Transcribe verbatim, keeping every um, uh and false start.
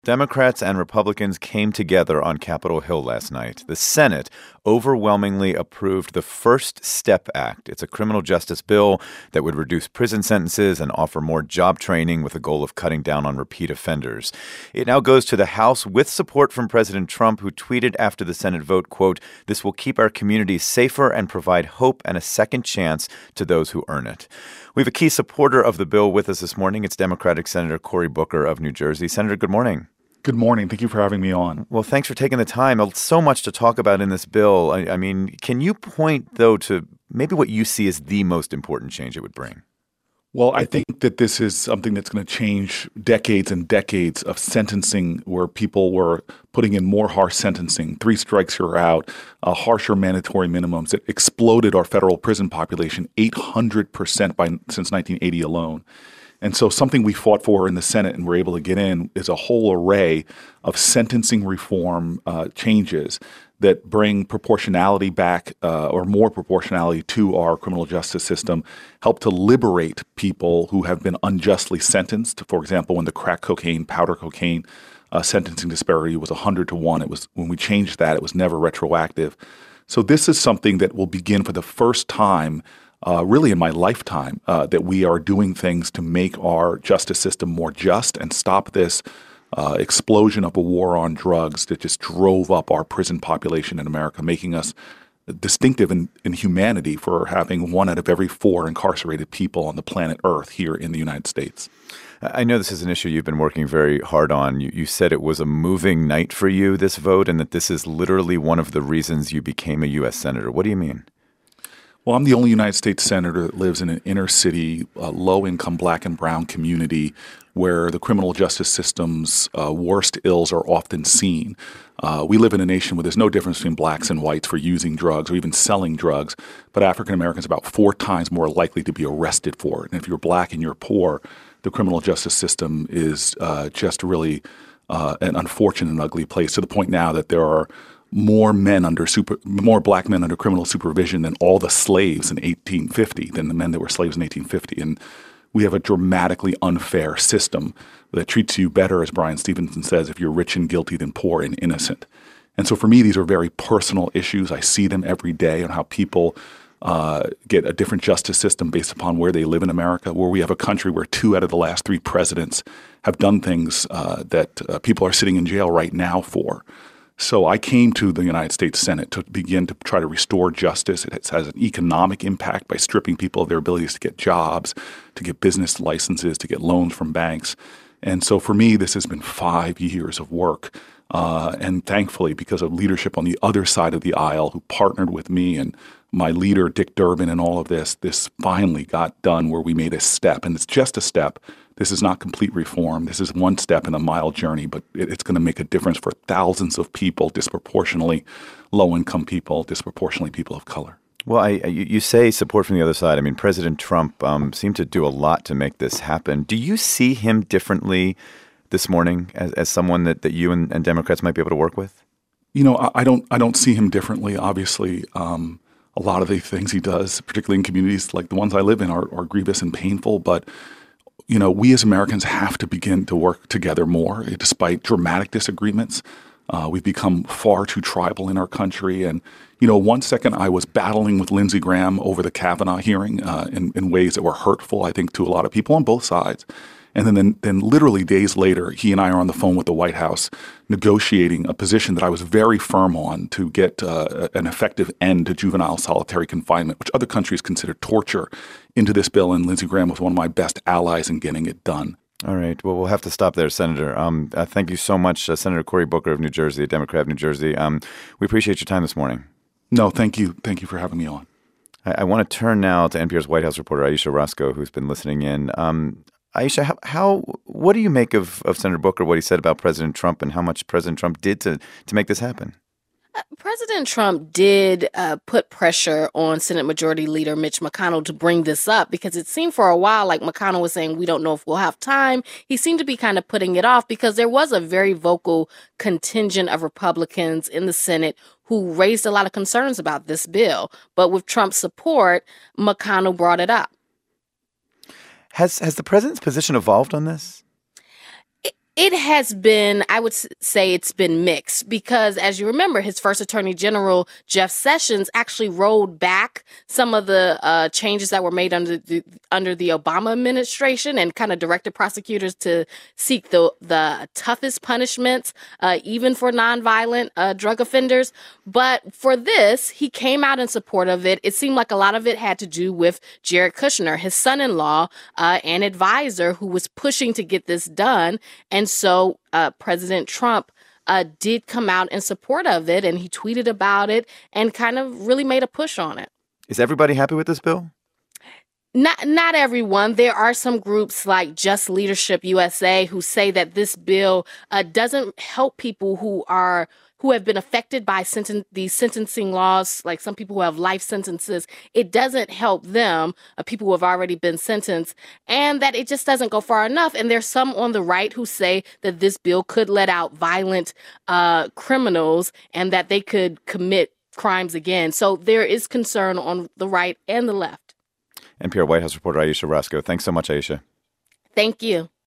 Democrats and Republicans came together on Capitol Hill last night. The Senate overwhelmingly approved the First Step Act. It's a criminal justice bill that would reduce prison sentences and offer more job training with the goal of cutting down on repeat offenders. It now goes to the House with support from President Trump, who tweeted after the Senate vote, quote, "This will keep our communities safer and provide hope and a second chance to those who earn it." We have a key supporter of the bill with us this morning. It's Democratic Senator Cory Booker of New Jersey. Senator, good morning. Good morning. Thank you for having me on. Well, thanks for taking the time. So much to talk about in this bill. I, I mean, can you point, though, to maybe what you see as the most important change it would bring? Well, I think that this is something that's going to change decades and decades of sentencing, where people were putting in more harsh sentencing, three strikes you're out, uh, harsher mandatory minimums. It exploded our federal prison population eight hundred percent by since nineteen eighty alone. And so something we fought for in the Senate and were able to get in is a whole array of sentencing reform uh, changes that bring proportionality back uh, or more proportionality to our criminal justice system, help to liberate people who have been unjustly sentenced. For example, when the crack cocaine, powder cocaine uh, sentencing disparity was one hundred to one, it was when we changed that, it was never retroactive. So this is something that will begin for the first time Uh, really in my lifetime, uh, that we are doing things to make our justice system more just and stop this uh, explosion of a war on drugs that just drove up our prison population in America, making us distinctive in, in humanity for having one out of every four incarcerated people on the planet Earth here in the United States. I know this is an issue you've been working very hard on. You, you said it was a moving night for you, this vote, and that this is literally one of the reasons you became a U S senator. What do you mean? Well, I'm the only United States senator that lives in an inner city, uh, low-income black and brown community where the criminal justice system's uh, worst ills are often seen. Uh, we live in a nation where there's no difference between blacks and whites for using drugs or even selling drugs, but African Americans are about four times more likely to be arrested for it. And if you're black and you're poor, the criminal justice system is uh, just really uh, an unfortunate and ugly place, to the point now that there are more men under super, more black men under criminal supervision than all the slaves in eighteen fifty, than the men that were slaves in eighteen fifty. And we have a dramatically unfair system that treats you better, as Brian Stevenson says, if you're rich and guilty than poor and innocent. And so for me, these are very personal issues. I see them every day on how people uh, get a different justice system based upon where they live in America, where we have a country where two out of the last three presidents have done things uh, that uh, people are sitting in jail right now for. So I came to the United States Senate to begin to try to restore justice. It has an economic impact by stripping people of their abilities to get jobs, to get business licenses, to get loans from banks. And so for me, this has been five years of work. Uh, and thankfully, because of leadership on the other side of the aisle who partnered with me and my leader, Dick Durbin, and all of this, this finally got done where we made a step. And it's just a step. This is not complete reform. This is one step in a mile journey, but it, it's going to make a difference for thousands of people, disproportionately low-income people, disproportionately people of color. Well, I, you, you say support from the other side. I mean, President Trump um, seemed to do a lot to make this happen. Do you see him differently this morning as, as someone that, that you and, and Democrats might be able to work with? You know, I, I don't I don't see him differently. Obviously, um, a lot of the things he does, particularly in communities like the ones I live in, are, are grievous and painful. But, you know, we as Americans have to begin to work together more, despite dramatic disagreements. Uh, we've become far too tribal in our country. And, you know, one second I was battling with Lindsey Graham over the Kavanaugh hearing uh, in, in ways that were hurtful, I think, to a lot of people on both sides. And then, then, then literally days later, he and I are on the phone with the White House negotiating a position that I was very firm on to get uh, an effective end to juvenile solitary confinement, which other countries consider torture, into this bill. And Lindsey Graham was one of my best allies in getting it done. All right. Well, we'll have to stop there, Senator. Um, uh, thank you so much, uh, Senator Cory Booker of New Jersey, a Democrat of New Jersey. Um, we appreciate your time this morning. No, thank you. Thank you for having me on. I, I want to turn now to N P R's White House reporter, Ayesha Rascoe, who's been listening in. Um, Ayesha, how, how what do you make of, of Senator Booker, what he said about President Trump and how much President Trump did to, to make this happen? Uh, President Trump did uh, put pressure on Senate Majority Leader Mitch McConnell to bring this up, because it seemed for a while like McConnell was saying, we don't know if we'll have time. He seemed to be kind of putting it off because there was a very vocal contingent of Republicans in the Senate who raised a lot of concerns about this bill. But with Trump's support, McConnell brought it up. Has has the president's position evolved on this? It, It has been, I would say it's been mixed because, as you remember, his first attorney general, Jeff Sessions, actually rolled back some of the uh, changes that were made under the, under the Obama administration and kind of directed prosecutors to seek the, the toughest punishments, uh, even for nonviolent uh, drug offenders. But for this, he came out in support of it. It seemed like a lot of it had to do with Jared Kushner, his son-in-law uh, and advisor, who was pushing to get this done. And so uh, President Trump uh, did come out in support of it, and he tweeted about it and kind of really made a push on it. Is everybody happy with this bill? Not not everyone. There are some groups like Just Leadership U S A who say that this bill uh, doesn't help people who are who have been affected by senten- these sentencing laws, like some people who have life sentences. It doesn't help them, uh, people who have already been sentenced, and that it just doesn't go far enough. And there's some on the right who say that this bill could let out violent uh, criminals and that they could commit crimes again. So there is concern on the right and the left. N P R White House reporter Ayesha Rascoe. Thanks so much, Ayesha. Thank you.